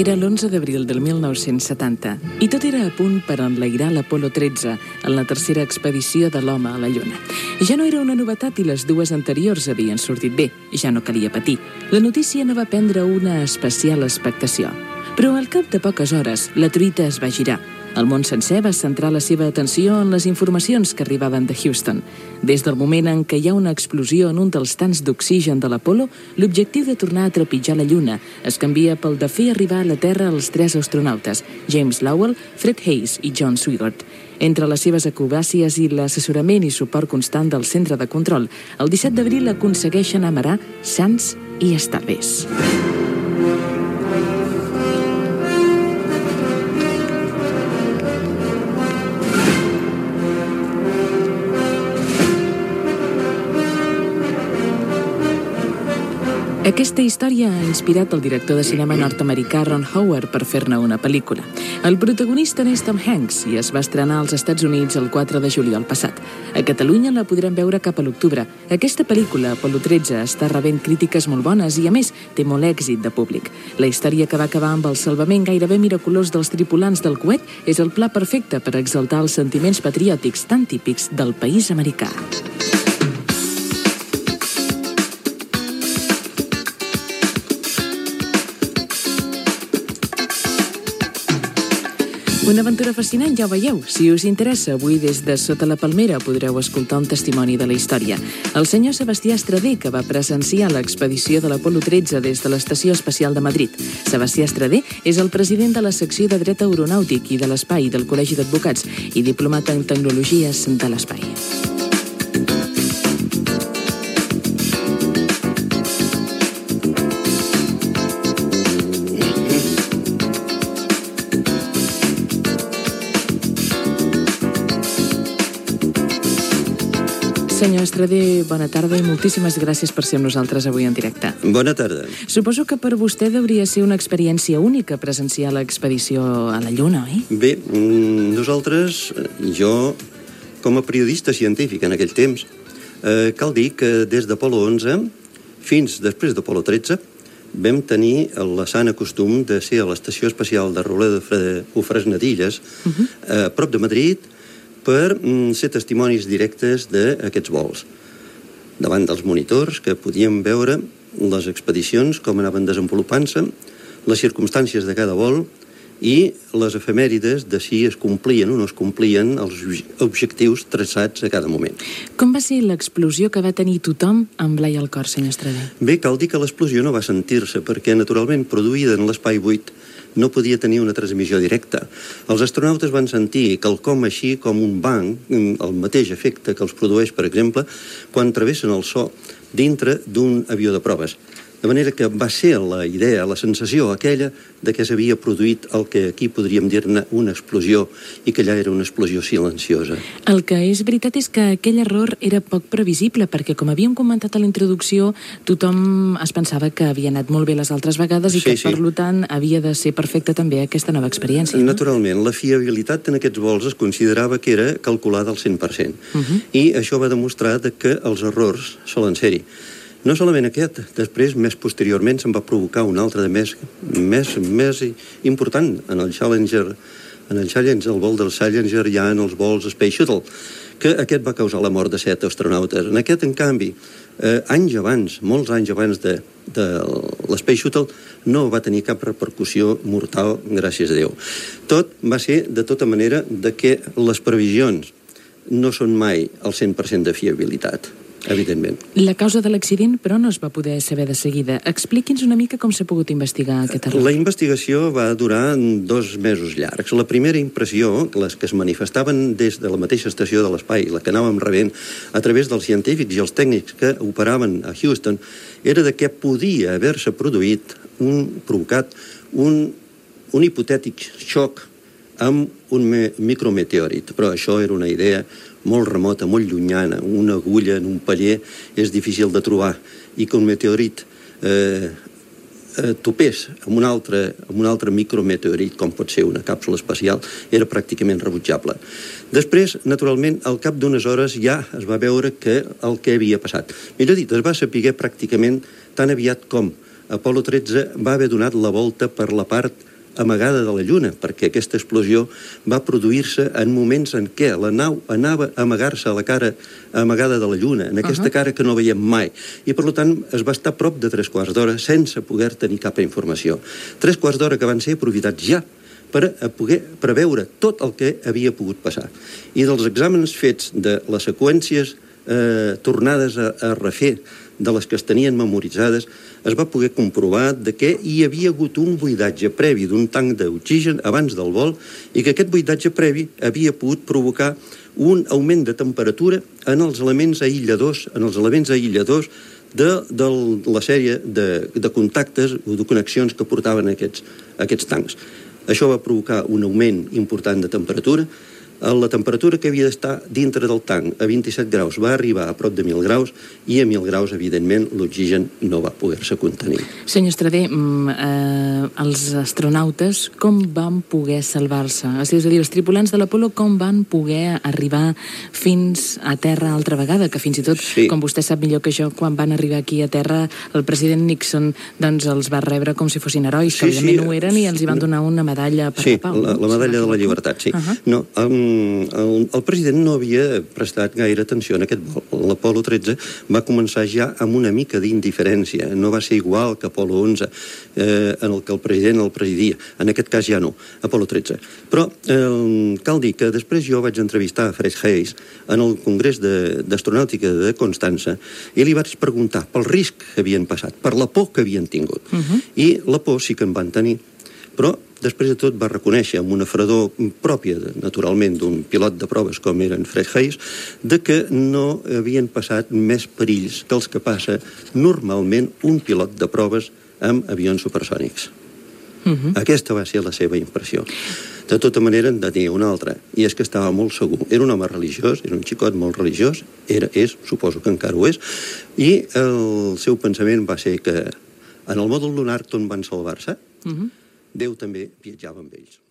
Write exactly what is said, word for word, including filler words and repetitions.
Era l'onze d'abril del mil nou-cents setanta i tot era a punt per enlairar l'Apolo tretze en la tercera expedició de l'home a la Lluna. Ja no era una novetat i les dues anteriors havien sortit bé, ja no calia patir. La notícia no va prendre una especial expectació. Però al cap de poques hores, la truita es va girar. El món sencer va centrar la seva atenció en les informacions que arribaven de Houston. Des del moment en què hi ha una explosió en un dels tancs d'oxigen de l'Apolo, l'objectiu de tornar a trepitjar la Lluna es canvia pel de fer arribar a la Terra els tres astronautes, James Lowell, Fred Hayes i John Swigert. Entre les seves acrobàcies i l'assessorament i suport constant del centre de control, el disset d'abril aconsegueixen amarar sans i estalvis. Aquesta història ha inspirat el director de cinema nord-americà Ron Howard per fer-ne una pel·lícula. El protagonista n'és Tom Hanks i es va estrenar als Estats Units el quatre de juliol passat. A Catalunya la podrem veure cap a l'octubre. Aquesta pel·lícula, Apolo tretze, està rebent crítiques molt bones i, a més, té molt èxit de públic. La història que va acabar amb el salvament gairebé miraculós dels tripulants del coet és el pla perfecte per exaltar els sentiments patriòtics tan típics del país americà. Una aventura fascinant, ja ho veieu. Si us interessa, avui des de Sota la Palmera podreu escoltar un testimoni de la història. El senyor Sebastià Estradé, que va presenciar l'expedició de l'Apolo tretze des de l'Estació Espacial de Madrid. Sebastià Estradé és el president de la secció de Dret Aeronàutic i de l'Espai del Col·legi d'Advocats i diplomat en Tecnologies de l'Espai. Senyor Estradé, bona tarda i moltíssimes gràcies per ser amb nosaltres avui en directe. Bona tarda. Suposo que per vostè hauria ser una experiència única presenciar l'expedició a la Lluna, oi? Bé, nosaltres, jo, com a periodista científic en aquell temps, eh, cal dir que des d'Apolo onze fins després d'Apolo tretze vam tenir la sana costum de ser a l'Estació Espacial de Robledo o Fresnadilles, uh-huh. a prop de Madrid, per mm, ser testimonis directes d'aquests vols. Davant dels monitors, que podíem veure les expedicions, com anaven desenvolupant-se, les circumstàncies de cada vol i les efemèrides de si es complien o no es complien els objectius traçats a cada moment. Com va ser l'explosió que va tenir tothom amb blai al cor, senyor Estradé? Bé, cal dir que l'explosió no va sentir-se, perquè naturalment produïda en l'espai buit no podia tenir una transmissió directa. Els astronautes van sentir quelcom així com un bang, el mateix efecte que els produeix, per exemple, quan travessen el so dintre d'un avió de proves. De manera que va ser la idea, la sensació aquella de que s'havia produït el que aquí podríem dir-ne una explosió i que allà era una explosió silenciosa. El que és veritat és que aquell error era poc previsible perquè, com havíem comentat a la introducció, tothom es pensava que havia anat molt bé les altres vegades i sí, que, sí. per tant, havia de ser perfecta també aquesta nova experiència. No? Naturalment, la fiabilitat en aquests vols es considerava que era calculada al cent per cent. Uh-huh. I això va demostrar que els errors solen ser-hi. No solament aquest, després, més posteriorment, se'n va provocar un altre de més, més, més important en el Challenger, en el Challenger, el vol del Challenger ja en els vols Space Shuttle, que aquest va causar la mort de set astronautes. En aquest, en canvi, eh, anys abans, molts anys abans de, de l'Space Shuttle, no va tenir cap repercussió mortal, gràcies a Déu. Tot va ser, de tota manera, de que les previsions no són mai el cent per cent de fiabilitat. Evidentment. La causa de l'accident, però, no es va poder saber de seguida. Expliqui'ns una mica com s'ha pogut investigar aquest error. La investigació va durar dos mesos llargs. La primera impressió, les que es manifestaven des de la mateixa estació de l'espai, la que anàvem rebent a través dels científics i els tècnics que operaven a Houston, era de que podia haver-se produït un, provocat un, un hipotètic xoc amb un micrometeorit. Però això era una idea molt remota, molt llunyana. Una agulla en un paller és difícil de trobar i que un meteorit eh, eh, topés amb un, altre, amb un altre micrometeorit, com pot ser una càpsula espacial, era pràcticament rebutjable. Després, naturalment, al cap d'unes hores ja es va veure que el que havia passat. Millor dit, es va saber pràcticament tan aviat com Apolo tretze va haver donat la volta per la part amagada de la Lluna, perquè aquesta explosió va produir-se en moments en què la nau anava a amagar-se a la cara amagada de la Lluna, en aquesta uh-huh. cara que no veiem mai. I, per tant, es va estar a prop de tres quarts d'hora sense poder tenir cap informació. Tres quarts d'hora que van ser aprofitats ja per a poder preveure tot el que havia pogut passar. I dels exàmens fets de les seqüències eh, tornades a, a refer de les que es tenien memoritzades, es va poder comprovar de que hi havia hagut un buidatge previ d'un tanc d'oxigen abans del vol i que aquest buidatge previ havia pogut provocar un augment de temperatura en els elements aïlladors, en els elements aïlladors de, de la sèrie de, de contactes o de connexions que portaven aquests, aquests tancs. Això va provocar un augment important de temperatura. La temperatura que havia d'estar dintre del tanc a vint-i-set graus va arribar a prop de mil graus i a mil graus, evidentment, l'oxigen no va poder-se contenir. Senyor Estradé, eh, els astronautes com van poder salvar-se? És a dir, els tripulants de l'Apolo com van poder arribar fins a terra altra vegada? Que fins i tot, sí. com vostè sap millor que jo, quan van arribar aquí a terra, el president Nixon doncs, els va rebre com si fossin herois, sí, que evidentment sí. ho eren, i els hi van donar una medalla per sí, la pau. Sí, la, la medalla de la llibertat, sí. Uh-huh. No, um, El, el president no havia prestat gaire atenció en aquest vol. L'Apolo tretze va començar ja amb una mica d'indiferència. No va ser igual que Apolo onze, eh, en el que el president el presidia. En aquest cas ja no, Apolo tretze. Però eh, cal dir que després jo vaig entrevistar a Fred Haise en el Congrés d'Astronàutica de, de Constança i li vaig preguntar pel risc que havien passat, per la por que havien tingut. Uh-huh. I la por sí que en van tenir. Però després de tot va reconèixer amb una fredor pròpia, naturalment, d'un pilot de proves com era en Fred Haise, de que no havien passat més perills que els que passa normalment un pilot de proves amb avions supersònics. Uh-huh. Aquesta va ser la seva impressió. De tota manera, en tenia una altra, i és que estava molt segur. Era un home religiós, era un xicot molt religiós, era, és, suposo que encara ho és, i el seu pensament va ser que en el mòdul lunar on van salvar-se, uh-huh. Déu també viatjava amb ells.